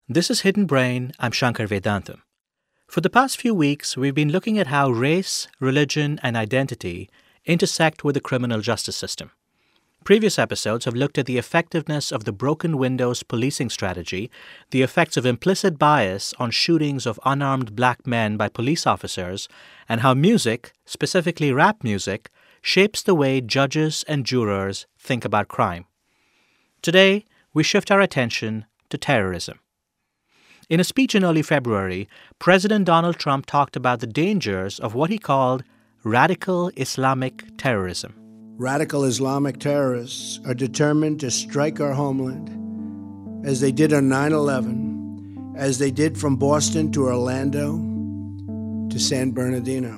This is Hidden Brain. I'm Shankar Vedantam. For the past few weeks, we've been looking at how race, religion, and identity intersect with the criminal justice system. Previous episodes have looked at the effectiveness of the broken windows policing strategy, the effects of implicit bias on shootings of unarmed black men by police officers, and how music, specifically rap music, shapes the way judges and jurors think about crime. Today, we shift our attention to terrorism. In a speech in early February, President Donald Trump talked about the dangers of what he called radical Islamic terrorism. Radical Islamic terrorists are determined to strike our homeland, as they did on 9/11, as they did from Boston to Orlando to San Bernardino.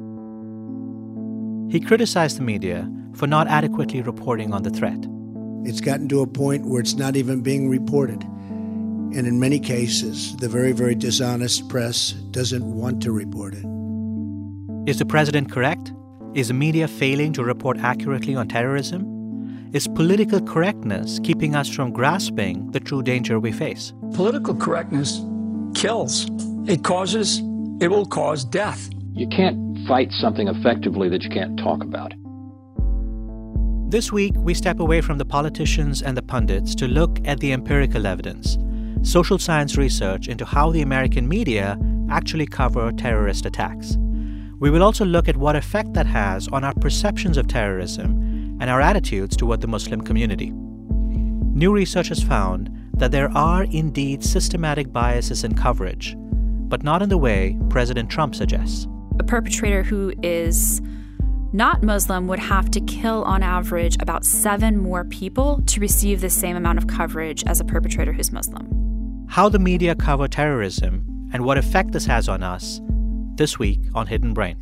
He criticized the media for not adequately reporting on the threat. It's gotten to a point where it's not even being reported. And in many cases, the very, very dishonest press doesn't want to report it. Is the president correct? Is the media failing to report accurately on terrorism? Is political correctness keeping us from grasping the true danger we face? Political correctness kills. It will cause death. You can't fight something effectively that you can't talk about. This week, we step away from the politicians and the pundits to look at the empirical evidence, social science research into how the American media actually cover terrorist attacks. We will also look at what effect that has on our perceptions of terrorism and our attitudes toward the Muslim community. New research has found that there are indeed systematic biases in coverage, but not in the way President Trump suggests. A perpetrator who is not Muslim would have to kill on average about 7 more people to receive the same amount of coverage as a perpetrator who's Muslim. How the media cover terrorism and what effect this has on us, this week on Hidden Brain.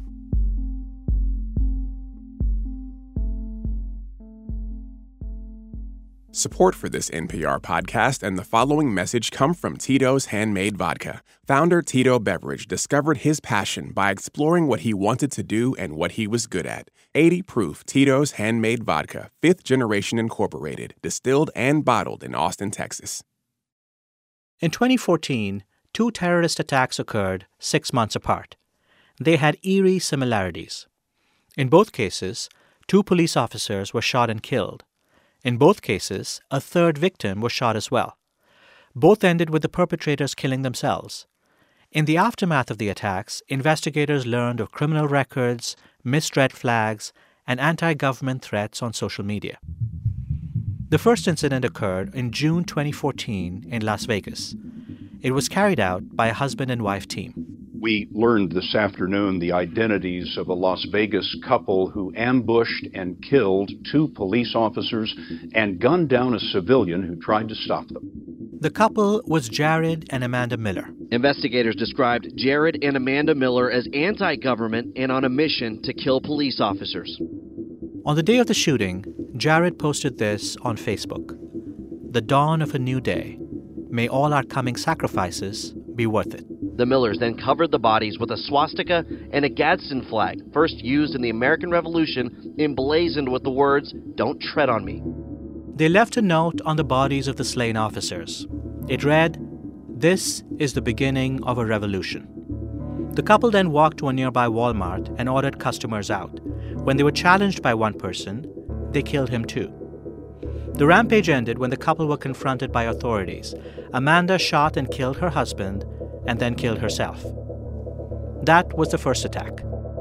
Support for this NPR podcast and the following message come from Tito's Handmade Vodka. Founder Tito Beveridge discovered his passion by exploring what he wanted to do and what he was good at. 80 proof Tito's Handmade Vodka, 5th generation incorporated, distilled and bottled in Austin, Texas. In 2014, 2 terrorist attacks occurred 6 months apart. They had eerie similarities. In both cases, 2 police officers were shot and killed. In both cases, a 3rd victim was shot as well. Both ended with the perpetrators killing themselves. In the aftermath of the attacks, investigators learned of criminal records, missed red flags, and anti-government threats on social media. The first incident occurred in June 2014 in Las Vegas. It was carried out by a husband and wife team. We learned this afternoon the identities of a Las Vegas couple who ambushed and killed 2 police officers and gunned down a civilian who tried to stop them. The couple was Jared and Amanda Miller. Investigators described Jared and Amanda Miller as anti-government and on a mission to kill police officers. On the day of the shooting, Jared posted this on Facebook. "The dawn of a new day. May all our coming sacrifices be worth it." The Millers then covered the bodies with a swastika and a Gadsden flag, first used in the American Revolution, emblazoned with the words, "Don't tread on me." They left a note on the bodies of the slain officers. It read, "This is the beginning of a revolution." The couple then walked to a nearby Walmart and ordered customers out. When they were challenged by one person, they killed him too. The rampage ended when the couple were confronted by authorities. Amanda shot and killed her husband and then killed herself. That was the first attack.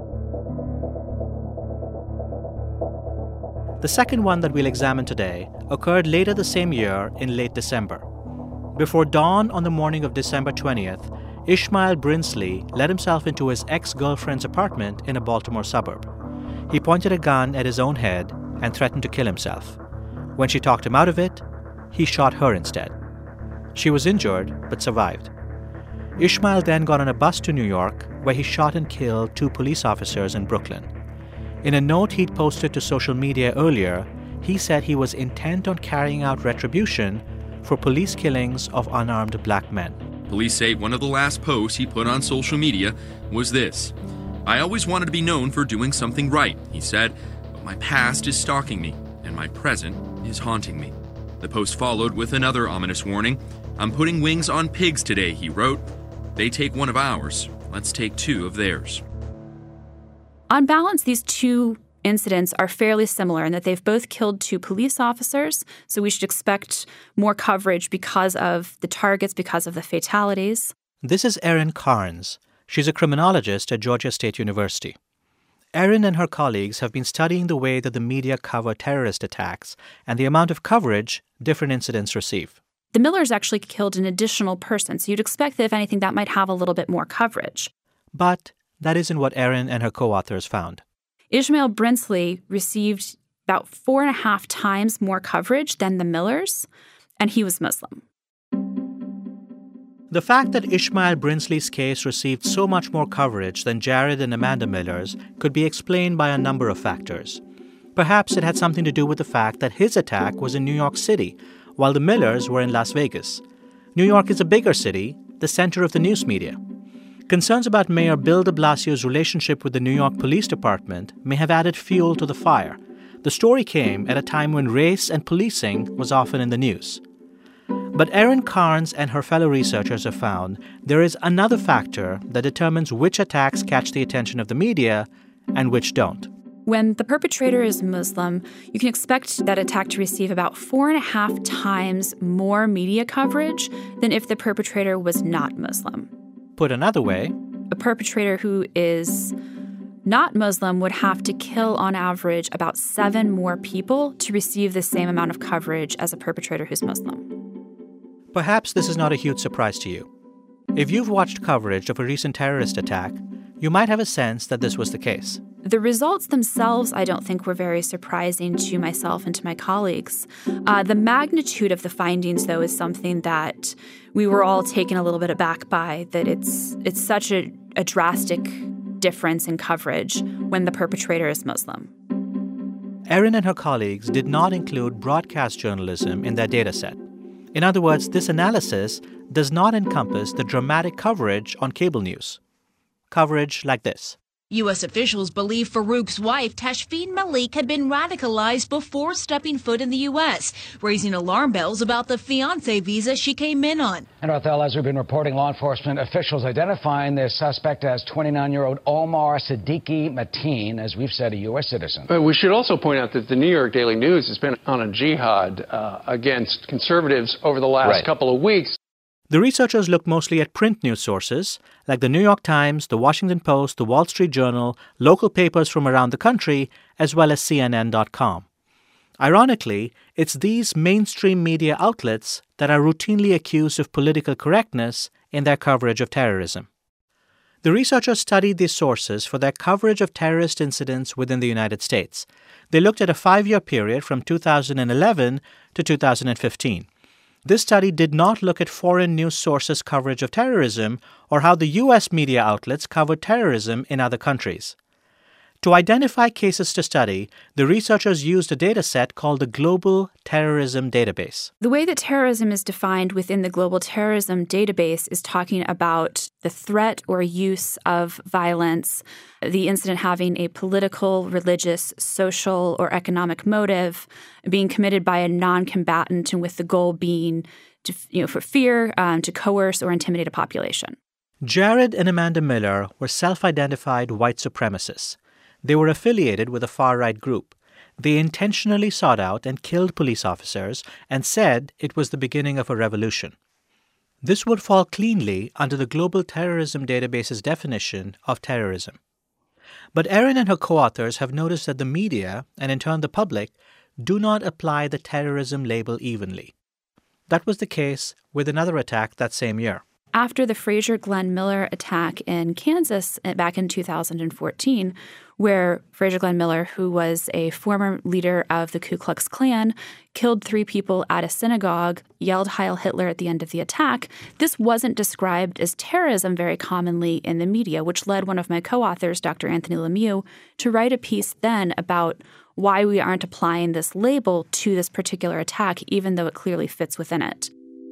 The second one that we'll examine today occurred later the same year in late December. Before dawn on the morning of December 20th, Ishmael Brinsley let himself into his ex-girlfriend's apartment in a Baltimore suburb. He pointed a gun at his own head and threatened to kill himself. When she talked him out of it, he shot her instead. She was injured but survived. Ishmael then got on a bus to New York, where he shot and killed 2 police officers in Brooklyn. In a note he'd posted to social media earlier, he said he was intent on carrying out retribution for police killings of unarmed black men. Police say one of the last posts he put on social media was this: "I always wanted to be known for doing something right," he said, "but my past is stalking me, and my present is haunting me." The post followed with another ominous warning: I'm putting wings on pigs today, he wrote. They take one of ours. Let's take two of theirs. On balance, these two incidents are fairly similar in that they've both killed two police officers, so we should expect more coverage because of the targets, because of the fatalities. This is Erin Carnes. She's a criminologist at Georgia State University. Erin and her colleagues have been studying the way that the media cover terrorist attacks and the amount of coverage different incidents receive. The Millers actually killed an additional person, so you'd expect that, if anything, that might have a little bit more coverage. But that isn't what Erin and her co-authors found. Ishmael Brinsley received about 4.5 times more coverage than the Millers, and he was Muslim. The fact that Ishmael Brinsley's case received so much more coverage than Jared and Amanda Miller's could be explained by a number of factors. Perhaps it had something to do with the fact that his attack was in New York City, while the Millers were in Las Vegas. New York is a bigger city, the center of the news media. Concerns about Mayor Bill de Blasio's relationship with the New York Police Department may have added fuel to the fire. The story came at a time when race and policing was often in the news. But Erin Carnes and her fellow researchers have found there is another factor that determines which attacks catch the attention of the media and which don't. When the perpetrator is Muslim, you can expect that attack to receive about 4.5 times more media coverage than if the perpetrator was not Muslim. Put another way, a perpetrator who is not Muslim would have to kill on average about 7 more people to receive the same amount of coverage as a perpetrator who's Muslim. Perhaps this is not a huge surprise to you. If you've watched coverage of a recent terrorist attack, you might have a sense that this was the case. The results themselves, I don't think, were very surprising to myself and to my colleagues. The magnitude of the findings, though, is something that we were all taken a little bit aback by, that it's such a drastic difference in coverage when the perpetrator is Muslim. Erin and her colleagues did not include broadcast journalism in their data set. In other words, this analysis does not encompass the dramatic coverage on cable news. Coverage like this. U.S. officials believe Farouk's wife, Tashfeen Malik, had been radicalized before stepping foot in the U.S., raising alarm bells about the fiancé visa she came in on. And Othel, as we've been reporting, law enforcement officials identifying their suspect as 29-year-old Omar Siddiqui Mateen, as we've said, a U.S. citizen. But we should also point out that the New York Daily News has been on a jihad against conservatives over the last couple of weeks. The researchers looked mostly at print news sources like the New York Times, the Washington Post, the Wall Street Journal, local papers from around the country, as well as CNN.com. Ironically, it's these mainstream media outlets that are routinely accused of political correctness in their coverage of terrorism. The researchers studied these sources for their coverage of terrorist incidents within the United States. They looked at a 5-year period from 2011 to 2015. This study did not look at foreign news sources' coverage of terrorism or how the U.S. media outlets covered terrorism in other countries. To identify cases to study, the researchers used a data set called the Global Terrorism Database. The way that terrorism is defined within the Global Terrorism Database is talking about the threat or use of violence, the incident having a political, religious, social, or economic motive, being committed by a non-combatant, and with the goal being to, for fear, to coerce or intimidate a population. Jared and Amanda Miller were self-identified white supremacists. They were affiliated with a far-right group. They intentionally sought out and killed police officers and said it was the beginning of a revolution. This would fall cleanly under the Global Terrorism Database's definition of terrorism. But Erin and her co-authors have noticed that the media, and in turn the public, do not apply the terrorism label evenly. That was the case with another attack that same year. After the Frazier Glenn Miller attack in Kansas back in 2014, where Frazier Glenn Miller, who was a former leader of the Ku Klux Klan, killed 3 people at a synagogue, yelled Heil Hitler at the end of the attack, this wasn't described as terrorism very commonly in the media, which led one of my co-authors, Dr. Anthony Lemieux, to write a piece then about why we aren't applying this label to this particular attack, even though it clearly fits within it.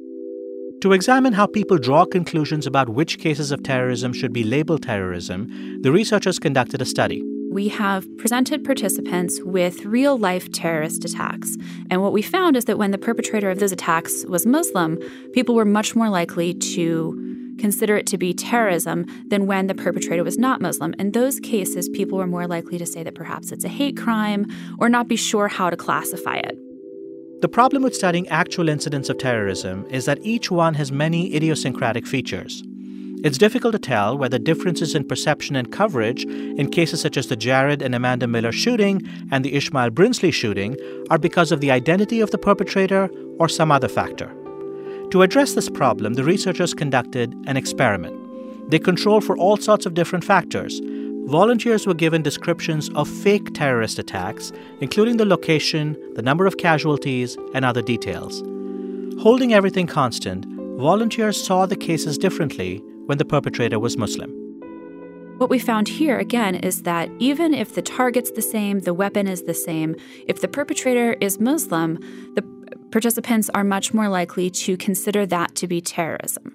To examine how people draw conclusions about which cases of terrorism should be labeled terrorism, the researchers conducted a study. We have presented participants with real-life terrorist attacks. And what we found is that when the perpetrator of those attacks was Muslim, people were much more likely to consider it to be terrorism than when the perpetrator was not Muslim. In those cases, people were more likely to say that perhaps it's a hate crime or not be sure how to classify it. The problem with studying actual incidents of terrorism is that each one has many idiosyncratic features. It's difficult to tell whether differences in perception and coverage in cases such as the Jared and Amanda Miller shooting and the Ishmael Brinsley shooting are because of the identity of the perpetrator or some other factor. To address this problem, the researchers conducted an experiment. They controlled for all sorts of different factors. Volunteers were given descriptions of fake terrorist attacks, including the location, the number of casualties, and other details. Holding everything constant, volunteers saw the cases differently when the perpetrator was Muslim. What we found here, again, is that even if the target's the same, the weapon is the same, if the perpetrator is Muslim, the participants are much more likely to consider that to be terrorism.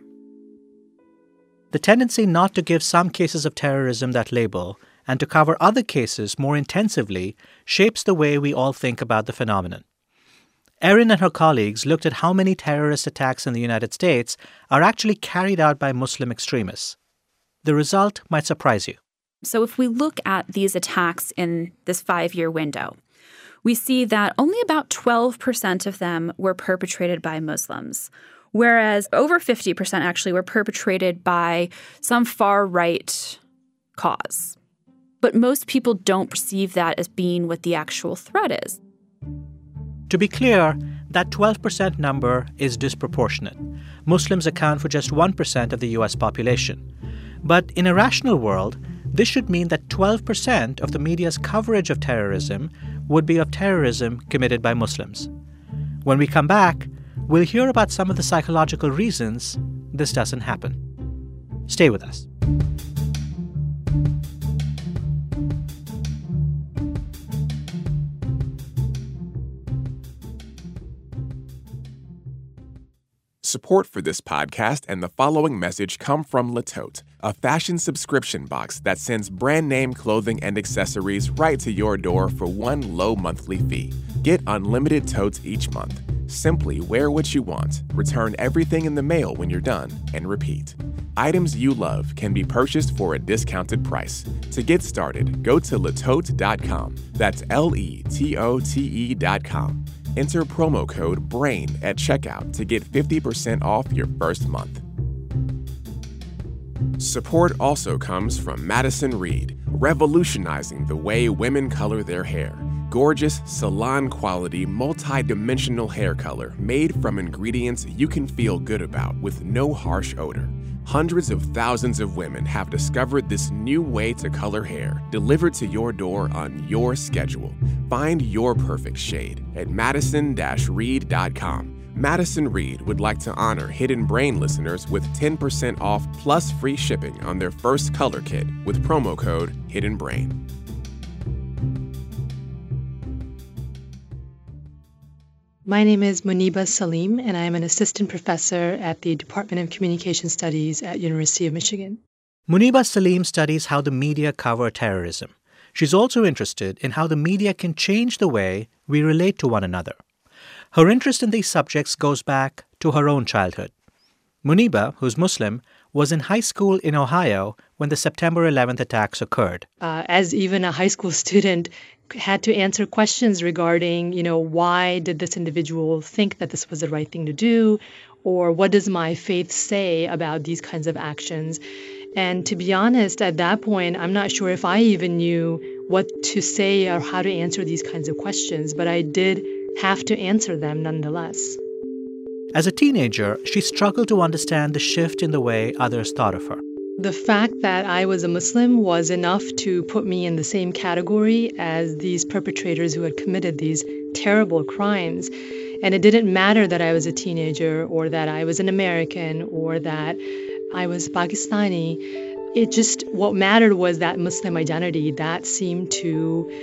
The tendency not to give some cases of terrorism that label and to cover other cases more intensively shapes the way we all think about the phenomenon. Erin and her colleagues looked at how many terrorist attacks in the United States are actually carried out by Muslim extremists. The result might surprise you. So if we look at these attacks in this 5-year window, we see that only about 12% of them were perpetrated by Muslims, whereas over 50% actually were perpetrated by some far-right cause. But most people don't perceive that as being what the actual threat is. To be clear, that 12% number is disproportionate. Muslims account for just 1% of the U.S. population. But in a rational world, this should mean that 12% of the media's coverage of terrorism would be of terrorism committed by Muslims. When we come back, we'll hear about some of the psychological reasons this doesn't happen. Stay with us. Support for this podcast and the following message come from Le Tote, a fashion subscription box that sends brand name clothing and accessories right to your door for one low monthly fee. Get unlimited totes each month. Simply wear what you want, return everything in the mail when you're done, and repeat. Items you love can be purchased for a discounted price. To get started, go to letote.com. That's LETOTE.com. Enter promo code BRAIN at checkout to get 50% off your first month. Support also comes from Madison Reed, revolutionizing the way women color their hair. Gorgeous, salon-quality, multi-dimensional hair color made from ingredients you can feel good about with no harsh odor. Hundreds of thousands of women have discovered this new way to color hair, delivered to your door on your schedule. Find your perfect shade at madison-reed.com. Madison Reed would like to honor Hidden Brain listeners with 10% off plus free shipping on their first color kit with promo code Hidden Brain. My name is Muniba Salim, and I am an assistant professor at the Department of Communication Studies at University of Michigan. Muniba Salim studies how the media cover terrorism. She's also interested in how the media can change the way we relate to one another. Her interest in these subjects goes back to her own childhood. Muniba, who's Muslim, was in high school in Ohio when the September 11th attacks occurred. As even a high school student, had to answer questions regarding, why did this individual think that this was the right thing to do? Or what does my faith say about these kinds of actions? And to be honest, at that point, I'm not sure if I even knew what to say or how to answer these kinds of questions, but I did have to answer them nonetheless. As a teenager, she struggled to understand the shift in the way others thought of her. The fact that I was a Muslim was enough to put me in the same category as these perpetrators who had committed these terrible crimes. And it didn't matter that I was a teenager or that I was an American or that I was Pakistani. What mattered was that Muslim identity that seemed to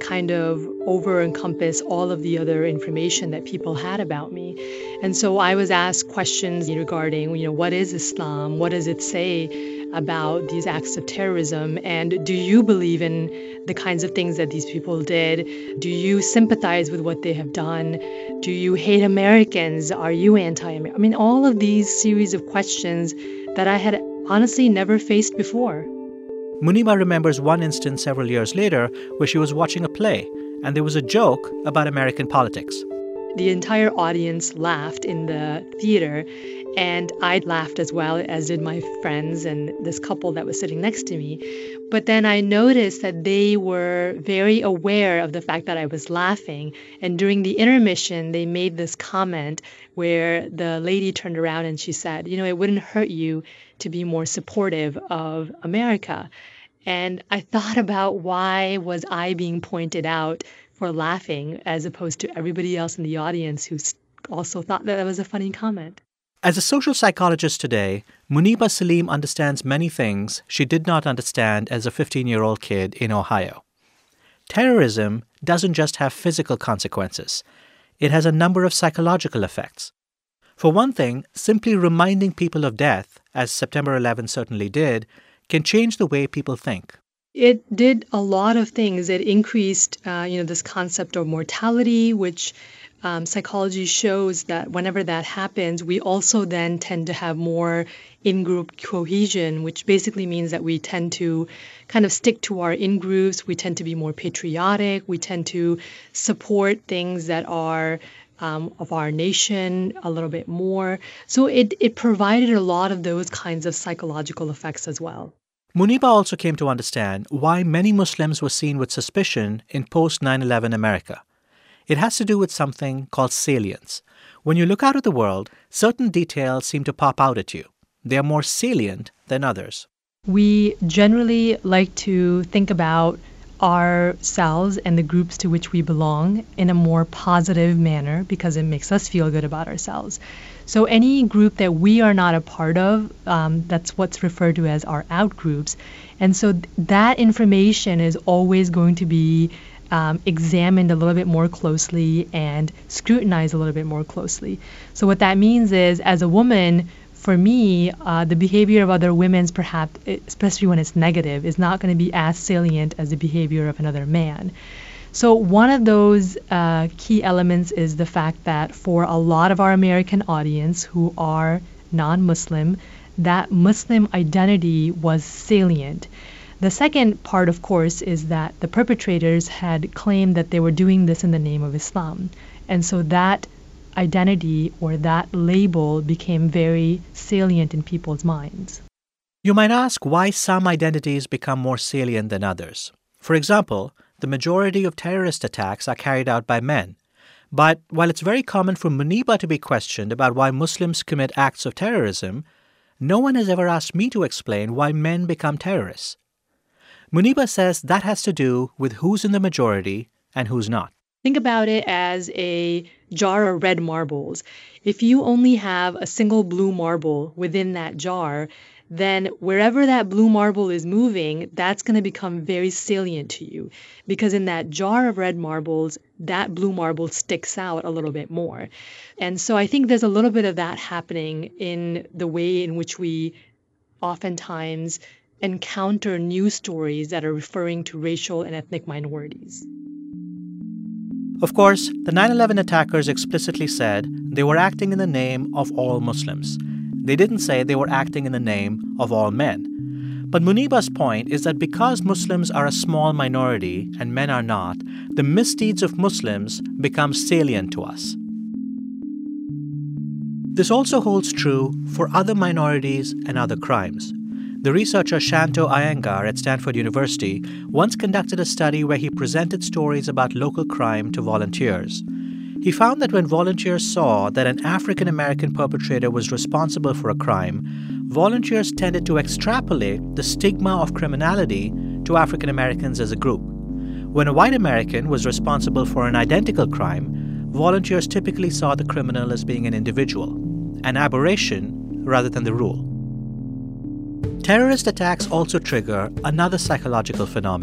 kind of over-encompass all of the other information that people had about me. And so I was asked questions regarding, what is Islam? What does it say about these acts of terrorism? And do you believe in the kinds of things that these people did? Do you sympathize with what they have done? Do you hate Americans? Are you anti-American? I mean, all of these series of questions that I had honestly never faced before. Muniba remembers one instance several years later where she was watching a play and there was a joke about American politics. The entire audience laughed in the theater, and I laughed as well, as did my friends and this couple that was sitting next to me. But then I noticed that they were very aware of the fact that I was laughing. And during the intermission, they made this comment where the lady turned around and she said, it wouldn't hurt you to be more supportive of America. And I thought about, why was I being pointed out for laughing as opposed to everybody else in the audience who also thought that was a funny comment. As a social psychologist today, Muniba Salim understands many things she did not understand as a 15-year-old kid in Ohio. Terrorism doesn't just have physical consequences. It has a number of psychological effects. For one thing, simply reminding people of death, as September 11 certainly did, can change the way people think. It did a lot of things. It increased, this concept of mortality, which psychology shows that whenever that happens, we also then tend to have more in-group cohesion, which basically means that we tend to kind of stick to our in-groups. We tend to be more patriotic. We tend to support things that are of our nation a little bit more. So it provided a lot of those kinds of psychological effects as well. Muniba also came to understand why many Muslims were seen with suspicion in post-9/11 America. It has to do with something called salience. When you look out at the world, certain details seem to pop out at you. They are more salient than others. We generally like to think about ourselves and the groups to which we belong in a more positive manner because it makes us feel good about ourselves. So any group that we are not a part of, that's what's referred to as our out groups. And so that information is always going to be examined a little bit more closely and scrutinized a little bit more closely. So what that means is, as a woman, for me, the behavior of other women's, perhaps, especially when it's negative, is not going to be as salient as the behavior of another man. So one of those key elements is the fact that for a lot of our American audience who are non-Muslim, that Muslim identity was salient. The second part, of course, is that the perpetrators had claimed that they were doing this in the name of Islam. And so that identity or that label became very salient in people's minds. You might ask why some identities become more salient than others. For example, the majority of terrorist attacks are carried out by men. But while it's very common for Muniba to be questioned about why Muslims commit acts of terrorism, no one has ever asked me to explain why men become terrorists. Muniba says that has to do with who's in the majority and who's not. Think about it as a jar of red marbles. If you only have a single blue marble within that jar, then wherever that blue marble is moving, that's going to become very salient to you. Because in that jar of red marbles, that blue marble sticks out a little bit more. And so I think there's a little bit of that happening in the way in which we oftentimes encounter news stories that are referring to racial and ethnic minorities. Of course, the 9/11 attackers explicitly said they were acting in the name of all Muslims. They didn't say they were acting in the name of all men. But Muniba's point is that because Muslims are a small minority and men are not, the misdeeds of Muslims become salient to us. This also holds true for other minorities and other crimes. The researcher Shanto Iyengar at Stanford University once conducted a study where he presented stories about local crime to volunteers. He found that when volunteers saw that an African-American perpetrator was responsible for a crime, volunteers tended to extrapolate the stigma of criminality to African-Americans as a group. When a white American was responsible for an identical crime, volunteers typically saw the criminal as being an individual, an aberration rather than the rule. Terrorist attacks also trigger another psychological phenomenon.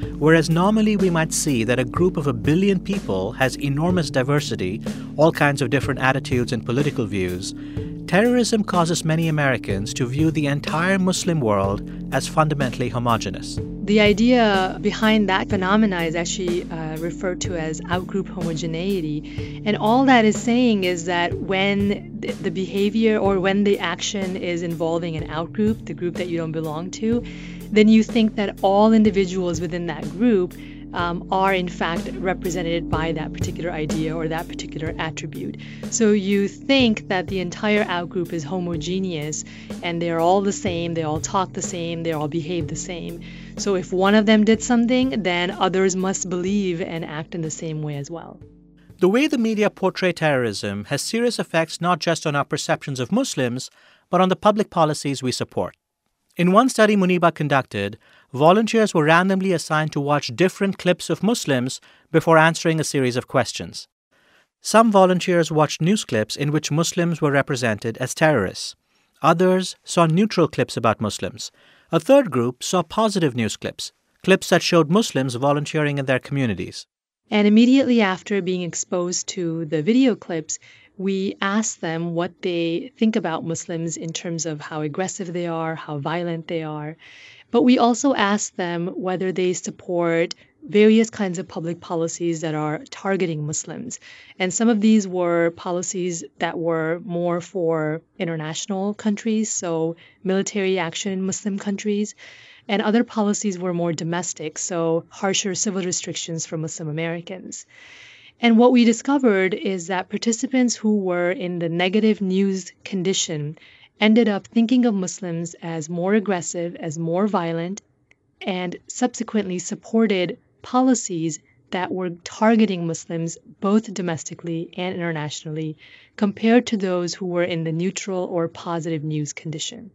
Whereas normally we might see that a group of 1 billion people has enormous diversity, all kinds of different attitudes and political views, terrorism causes many Americans to view the entire Muslim world as fundamentally homogenous. The idea behind that phenomena is actually referred to as outgroup homogeneity. And all that is saying is that when the behavior or when the action is involving an outgroup, the group that you don't belong to, then you think that all individuals within that group are in fact represented by that particular idea or that particular attribute. So you think that the entire outgroup is homogeneous and they're all the same, they all talk the same, they all behave the same. So if one of them did something, then others must believe and act in the same way as well. The way the media portray terrorism has serious effects not just on our perceptions of Muslims, but on the public policies we support. In one study Muniba conducted, volunteers were randomly assigned to watch different clips of Muslims before answering a series of questions. Some volunteers watched news clips in which Muslims were represented as terrorists. Others saw neutral clips about Muslims. A third group saw positive news clips, clips that showed Muslims volunteering in their communities. And immediately after being exposed to the video clips, we asked them what they think about Muslims in terms of how aggressive they are, how violent they are. But we also asked them whether they support various kinds of public policies that are targeting Muslims. And some of these were policies that were more for international countries, so military action in Muslim countries. And other policies were more domestic, so harsher civil restrictions for Muslim Americans. And what we discovered is that participants who were in the negative news condition ended up thinking of Muslims as more aggressive, as more violent, and subsequently supported policies that were targeting Muslims both domestically and internationally compared to those who were in the neutral or positive news condition.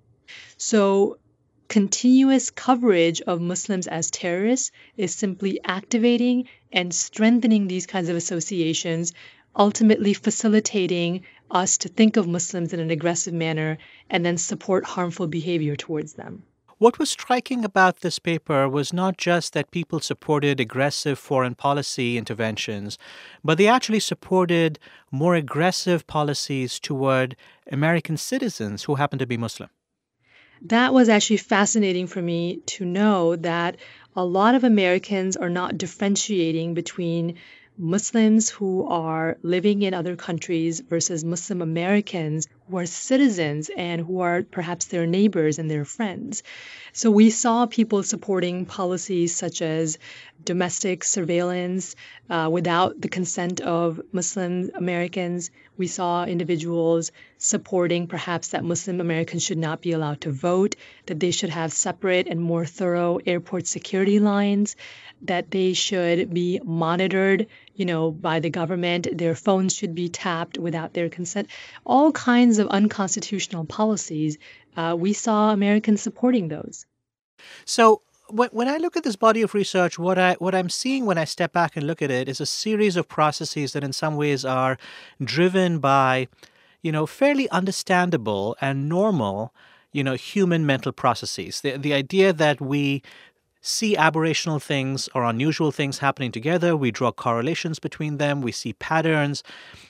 So continuous coverage of Muslims as terrorists is simply activating and strengthening these kinds of associations, ultimately facilitating us to think of Muslims in an aggressive manner and then support harmful behavior towards them. What was striking about this paper was not just that people supported aggressive foreign policy interventions, but they actually supported more aggressive policies toward American citizens who happen to be Muslim. That was actually fascinating for me to know that a lot of Americans are not differentiating between Muslims who are living in other countries versus Muslim Americans who are citizens and who are perhaps their neighbors and their friends. So we saw people supporting policies such as domestic surveillance without the consent of Muslim Americans. We saw individuals supporting perhaps that Muslim Americans should not be allowed to vote, that they should have separate and more thorough airport security lines, that they should be monitored, by the government. Their phones should be tapped without their consent. All kinds of unconstitutional policies. We saw Americans supporting those. So when I look at this body of research, what I'm seeing when I step back and look at it is a series of processes that in some ways are driven by, fairly understandable and normal, human mental processes. The idea that we see aberrational things or unusual things happening together. We draw correlations between them. We see patterns.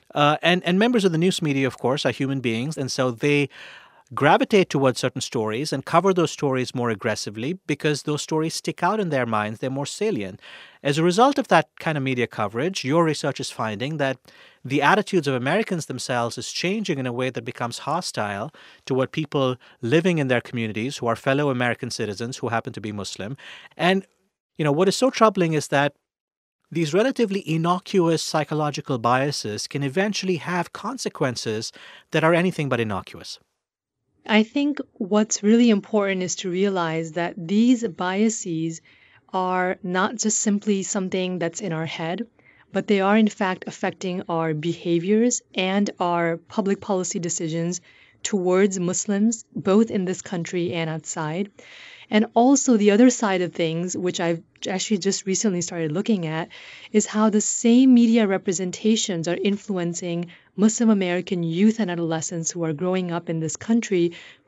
And members of the news media, of course, are human beings. And so they gravitate towards certain stories and cover those stories more aggressively because those stories stick out in their minds. They're more salient. As a result of that kind of media coverage, your research is finding that the attitudes of Americans themselves is changing in a way that becomes hostile toward people living in their communities who are fellow American citizens who happen to be Muslim. And, what is so troubling is that these relatively innocuous psychological biases can eventually have consequences that are anything but innocuous. I think what's really important is to realize that these biases are not just simply something that's in our head, but they are in fact affecting our behaviors and our public policy decisions towards Muslims, both in this country and outside. And also the other side of things, which I've actually just recently started looking at, is how the same media representations are influencing Muslim American youth and adolescents who are growing up in this country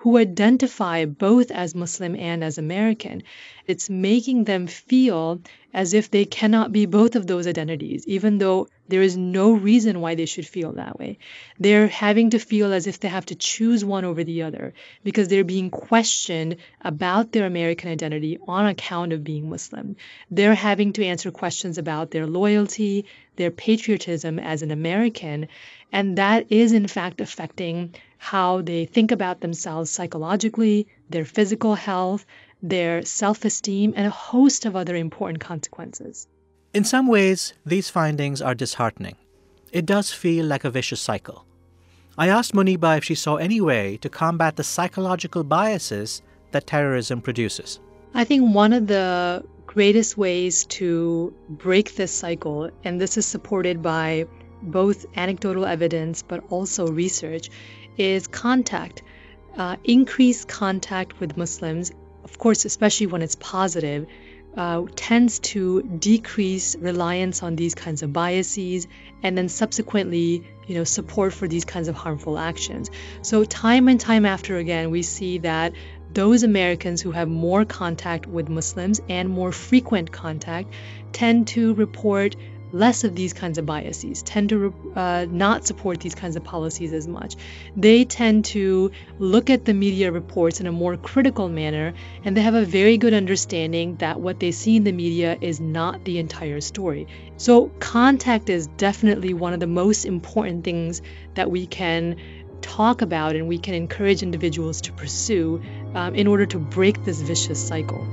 who identify both as Muslim and as American. It's making them feel as if they cannot be both of those identities, even though there is no reason why they should feel that way. They're having to feel as if they have to choose one over the other because they're being questioned about their American identity on account of being Muslim. They're having to answer questions about their loyalty, their patriotism as an American, and that is in fact affecting how they think about themselves psychologically, their physical health, their self-esteem, and a host of other important consequences. In some ways, these findings are disheartening. It does feel like a vicious cycle. I asked Muniba if she saw any way to combat the psychological biases that terrorism produces. I think one of the greatest ways to break this cycle, and this is supported by both anecdotal evidence but also research, is contact. Increased contact with Muslims, of course, especially when it's positive, tends to decrease reliance on these kinds of biases and then subsequently, support for these kinds of harmful actions. So time and time after again, we see that those Americans who have more contact with Muslims and more frequent contact tend to report less of these kinds of biases, tend to not support these kinds of policies as much. They tend to look at the media reports in a more critical manner, and they have a very good understanding that what they see in the media is not the entire story. So contact is definitely one of the most important things that we can talk about and we can encourage individuals to pursue in order to break this vicious cycle.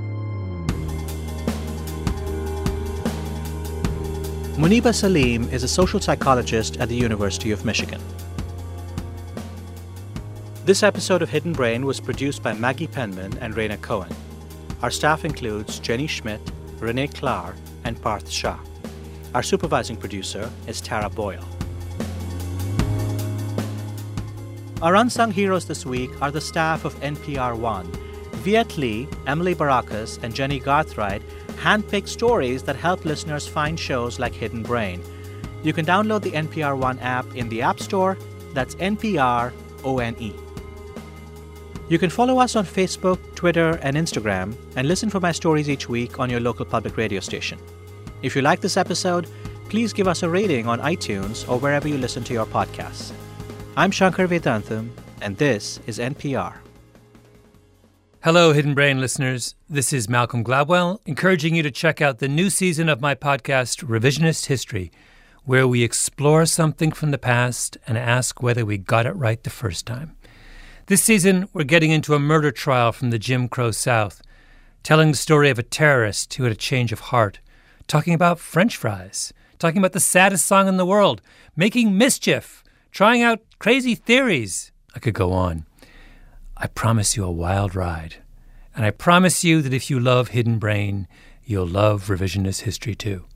Muniba Salim is a social psychologist at the University of Michigan. This episode of Hidden Brain was produced by Maggie Penman and Raina Cohen. Our staff includes Jenny Schmidt, Renee Klar, and Parth Shah. Our supervising producer is Tara Boyle. Our unsung heroes this week are the staff of NPR One. Viet Lee, Emily Barakas, and Jenny Garthright handpicked stories that help listeners find shows like Hidden Brain. You can download the NPR One app in the App Store. That's NPR ONE. You can follow us on Facebook, Twitter, and Instagram, and listen for my stories each week on your local public radio station. If you like this episode, please give us a rating on iTunes or wherever you listen to your podcasts. I'm Shankar Vedantam, and this is NPR. Hello, Hidden Brain listeners. This is Malcolm Gladwell, encouraging you to check out the new season of my podcast, Revisionist History, where we explore something from the past and ask whether we got it right the first time. This season, we're getting into a murder trial from the Jim Crow South, telling the story of a terrorist who had a change of heart, talking about French fries, talking about the saddest song in the world, making mischief, trying out crazy theories. I could go on. I promise you a wild ride. And I promise you that if you love Hidden Brain, you'll love Revisionist History too.